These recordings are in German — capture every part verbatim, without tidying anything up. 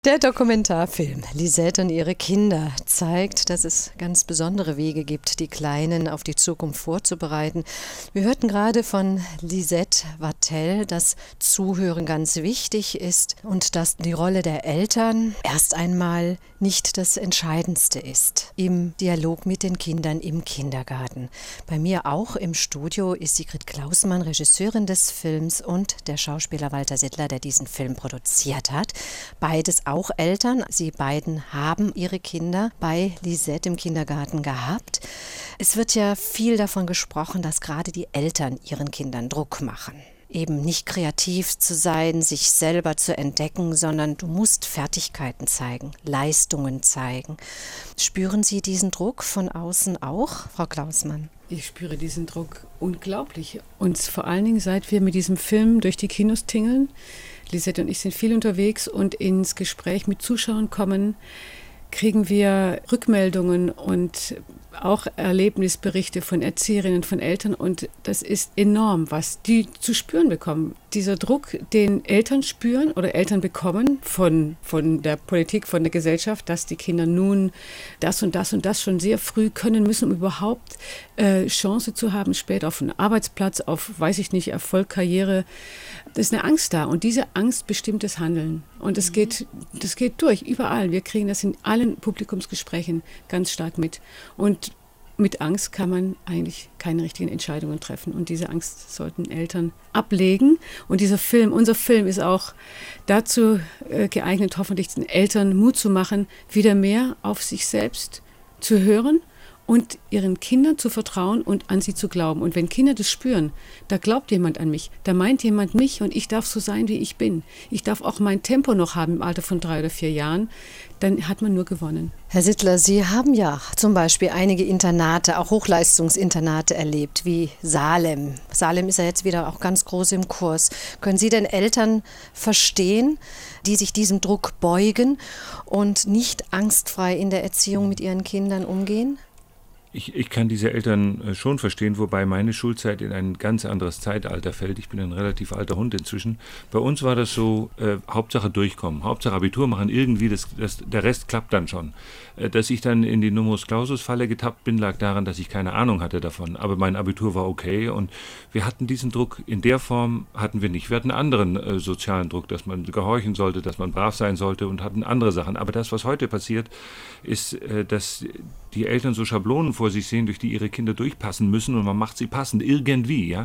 Der Dokumentarfilm Lisette und ihre Kinder zeigt, dass es ganz besondere Wege gibt, die Kleinen auf die Zukunft vorzubereiten. Wir hörten gerade von Lisette Vattel, dass Zuhören ganz wichtig ist und dass die Rolle der Eltern erst einmal nicht das Entscheidendste ist im Dialog mit den Kindern im Kindergarten. Bei mir auch im Studio ist Sigrid Klausmann, Regisseurin des Films, und der Schauspieler Walter Sittler, der diesen Film produziert hat. Beides auch Eltern. Sie beiden haben ihre Kinder bei Lisette im Kindergarten gehabt. Es wird ja viel davon gesprochen, dass gerade die Eltern ihren Kindern Druck machen. Eben nicht kreativ zu sein, sich selber zu entdecken, sondern du musst Fertigkeiten zeigen, Leistungen zeigen. Spüren Sie diesen Druck von außen auch, Frau Klausmann? Ich spüre diesen Druck unglaublich. Und vor allen Dingen, seit wir mit diesem Film durch die Kinos tingeln, Lisette und ich sind viel unterwegs und ins Gespräch mit Zuschauern kommen, kriegen wir Rückmeldungen und auch Erlebnisberichte von Erzieherinnen, von Eltern, und das ist enorm, was die zu spüren bekommen. Dieser Druck, den Eltern spüren oder Eltern bekommen von, von der Politik, von der Gesellschaft, dass die Kinder nun das und das und das schon sehr früh können müssen, um überhaupt äh, Chance zu haben, später auf einen Arbeitsplatz, auf, weiß ich nicht, Erfolg, Karriere. Das ist eine Angst da, und diese Angst bestimmt das Handeln. Und das, mhm. geht, das geht durch, überall. Wir kriegen das in allen Publikumsgesprächen ganz stark mit. Und mit Angst kann man eigentlich keine richtigen Entscheidungen treffen. Und diese Angst sollten Eltern ablegen. Und dieser Film, unser Film ist auch dazu äh, geeignet, hoffentlich den Eltern Mut zu machen, wieder mehr auf sich selbst zu hören und ihren Kindern zu vertrauen und an sie zu glauben. Und wenn Kinder das spüren, da glaubt jemand an mich, da meint jemand mich, und ich darf so sein, wie ich bin. Ich darf auch mein Tempo noch haben im Alter von drei oder vier Jahren. Dann hat man nur gewonnen. Herr Sittler, Sie haben ja zum Beispiel einige Internate, auch Hochleistungsinternate erlebt, wie Salem. Salem ist ja jetzt wieder auch ganz groß im Kurs. Können Sie denn Eltern verstehen, die sich diesem Druck beugen und nicht angstfrei in der Erziehung mit ihren Kindern umgehen? Ich, ich kann diese Eltern schon verstehen, wobei meine Schulzeit in ein ganz anderes Zeitalter fällt. Ich bin ein relativ alter Hund inzwischen. Bei uns war das so, äh, Hauptsache durchkommen, Hauptsache Abitur machen, irgendwie, das, das, der Rest klappt dann schon. Äh, dass ich dann in die Numerus Clausus-Falle getappt bin, lag daran, dass ich keine Ahnung hatte davon. Aber mein Abitur war okay, und wir hatten diesen Druck in der Form, hatten wir nicht. Wir hatten anderen äh, sozialen Druck, dass man gehorchen sollte, dass man brav sein sollte, und hatten andere Sachen. Aber das, was heute passiert, ist, äh, dass die Eltern so Schablonen vor sich sehen, durch die ihre Kinder durchpassen müssen, und man macht sie passend irgendwie. Ja?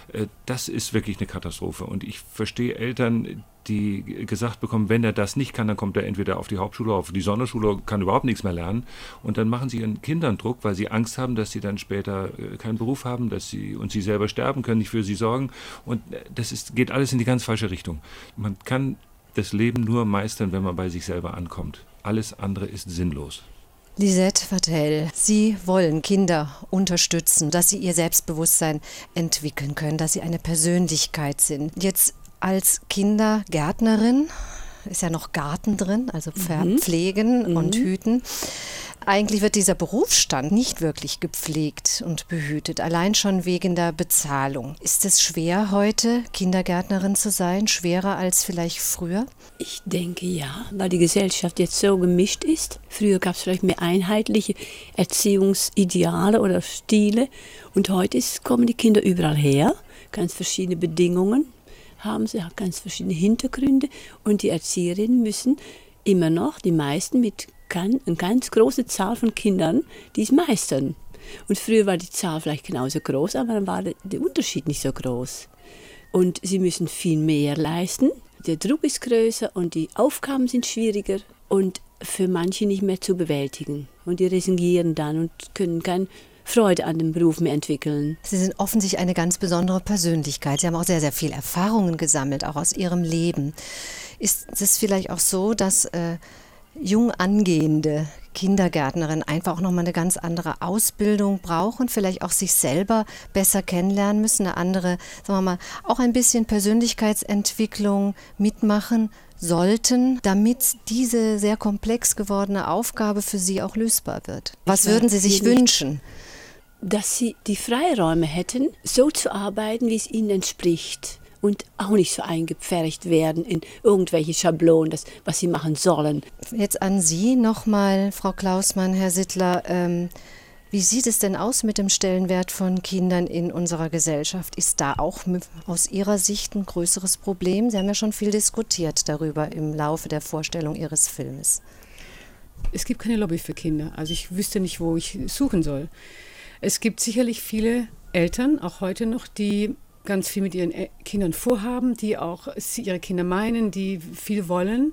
Das ist wirklich eine Katastrophe. Und ich verstehe Eltern, die gesagt bekommen, wenn er das nicht kann, dann kommt er entweder auf die Hauptschule, auf die Sonderschule, kann überhaupt nichts mehr lernen. Und dann machen sie ihren Kindern Druck, weil sie Angst haben, dass sie dann später keinen Beruf haben, dass sie und sie selber sterben können, nicht für sie sorgen. Und das ist, geht alles in die ganz falsche Richtung. Man kann das Leben nur meistern, wenn man bei sich selber ankommt. Alles andere ist sinnlos. Lisette Vattel, Sie wollen Kinder unterstützen, dass sie ihr Selbstbewusstsein entwickeln können, dass sie eine Persönlichkeit sind. Jetzt als Kindergärtnerin, ist ja noch Garten drin, also pflegen mhm. und hüten. Eigentlich wird dieser Berufsstand nicht wirklich gepflegt und behütet, allein schon wegen der Bezahlung. Ist es schwer heute, Kindergärtnerin zu sein, schwerer als vielleicht früher? Ich denke ja, weil die Gesellschaft jetzt so gemischt ist. Früher gab es vielleicht mehr einheitliche Erziehungsideale oder Stile, und heute ist, kommen die Kinder überall her, ganz verschiedene Bedingungen haben sie, haben ganz verschiedene Hintergründe, und die Erzieherinnen müssen immer noch, die meisten mit eine ganz große Zahl von Kindern, die es meistern. Und früher war die Zahl vielleicht genauso groß, aber dann war der Unterschied nicht so groß. Und sie müssen viel mehr leisten. Der Druck ist größer und die Aufgaben sind schwieriger und für manche nicht mehr zu bewältigen. Und die resignieren dann und können keine Freude an dem Beruf mehr entwickeln. Sie sind offensichtlich eine ganz besondere Persönlichkeit. Sie haben auch sehr, sehr viele Erfahrungen gesammelt, auch aus Ihrem Leben. Ist es vielleicht auch so, dass äh, jung angehende Kindergärtnerinnen einfach auch nochmal eine ganz andere Ausbildung brauchen, vielleicht auch sich selber besser kennenlernen müssen, eine andere, sagen wir mal, auch ein bisschen Persönlichkeitsentwicklung mitmachen sollten, damit diese sehr komplex gewordene Aufgabe für Sie auch lösbar wird? Was würden Sie sich wünschen? Dass Sie die Freiräume hätten, so zu arbeiten, wie es Ihnen entspricht. und auch nicht so eingepfercht werden in irgendwelche Schablonen, das, was sie machen sollen. Jetzt an Sie nochmal, Frau Klausmann, Herr Sittler. Ähm, wie sieht es denn aus mit dem Stellenwert von Kindern in unserer Gesellschaft? Ist da auch aus Ihrer Sicht ein größeres Problem? Sie haben ja schon viel diskutiert darüber im Laufe der Vorstellung Ihres Filmes. Es gibt keine Lobby für Kinder. Also ich wüsste nicht, wo ich suchen soll. Es gibt sicherlich viele Eltern, auch heute noch, die ganz viel mit ihren Kindern vorhaben, die auch ihre Kinder meinen, die viel wollen.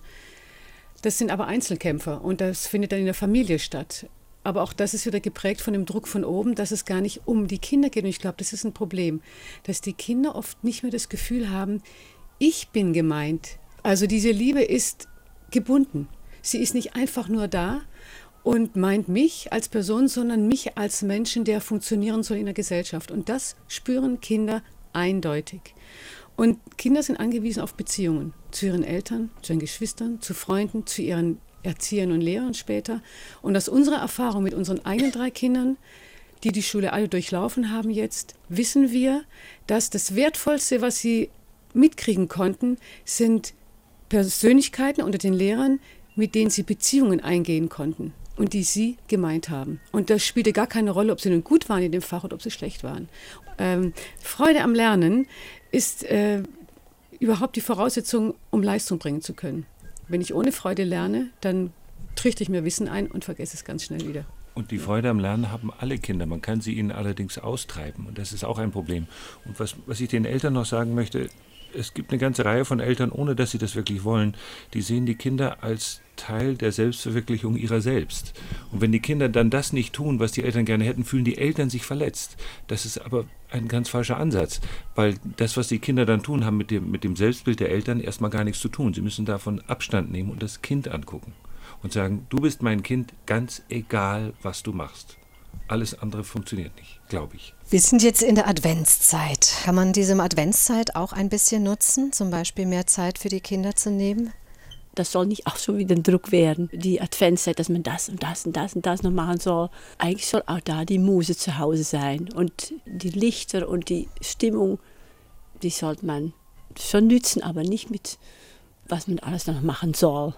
Das sind aber Einzelkämpfer und das findet dann in der Familie statt. Aber auch das ist wieder geprägt von dem Druck von oben, dass es gar nicht um die Kinder geht. Und ich glaube, das ist ein Problem, dass die Kinder oft nicht mehr das Gefühl haben, ich bin gemeint. Also diese Liebe ist gebunden. Sie ist nicht einfach nur da und meint mich als Person, sondern mich als Menschen, der funktionieren soll in der Gesellschaft. Und das spüren Kinder eindeutig. Und Kinder sind angewiesen auf Beziehungen zu ihren Eltern, zu ihren Geschwistern, zu Freunden, zu ihren Erziehern und Lehrern später. Und aus unserer Erfahrung mit unseren eigenen drei Kindern, die die Schule alle durchlaufen haben jetzt, wissen wir, dass das Wertvollste, was sie mitkriegen konnten, sind Persönlichkeiten unter den Lehrern, mit denen sie Beziehungen eingehen konnten und die sie gemeint haben. Und das spielte gar keine Rolle, ob sie nun gut waren in dem Fach oder ob sie schlecht waren. Ähm, Freude am Lernen ist äh, überhaupt die Voraussetzung, um Leistung bringen zu können. Wenn ich ohne Freude lerne, dann trichter ich mir Wissen ein und vergesse es ganz schnell wieder. Und die Freude am Lernen haben alle Kinder. Man kann sie ihnen allerdings austreiben. Und das ist auch ein Problem. Und was, was ich den Eltern noch sagen möchte, es gibt eine ganze Reihe von Eltern, ohne dass sie das wirklich wollen, die sehen die Kinder als Teil der Selbstverwirklichung ihrer selbst. Und wenn die Kinder dann das nicht tun, was die Eltern gerne hätten, fühlen die Eltern sich verletzt. Das ist aber ein ganz falscher Ansatz, weil das, was die Kinder dann tun, haben mit dem, mit dem Selbstbild der Eltern erstmal gar nichts zu tun. Sie müssen davon Abstand nehmen und das Kind angucken und sagen, du bist mein Kind, ganz egal, was du machst. Alles andere funktioniert nicht, glaube ich. Wir sind jetzt in der Adventszeit. Kann man diese Adventszeit auch ein bisschen nutzen, zum Beispiel mehr Zeit für die Kinder zu nehmen? Das soll nicht auch schon wieder ein Druck werden, die Adventszeit, dass man das und das und das und das noch machen soll. Eigentlich soll auch da die Muse zu Hause sein. Und die Lichter und die Stimmung, die sollte man schon nützen, aber nicht mit, was man alles noch machen soll.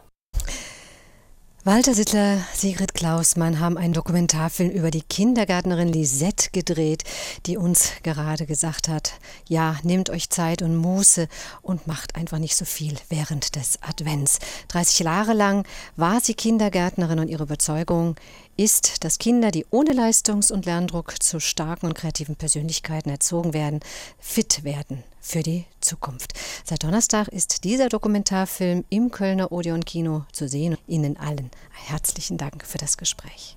Walter Sittler, Sigrid Klausmann haben einen Dokumentarfilm über die Kindergärtnerin Lisette gedreht, die uns gerade gesagt hat, ja, nehmt euch Zeit und Muße und macht einfach nicht so viel während des Advents. dreißig Jahre lang war sie Kindergärtnerin und ihre Überzeugung ist, dass Kinder, die ohne Leistungs- und Lerndruck zu starken und kreativen Persönlichkeiten erzogen werden, fit werden für die Zukunft. Seit Donnerstag ist dieser Dokumentarfilm im Kölner Odeon Kino zu sehen. Ihnen allen herzlichen Dank für das Gespräch.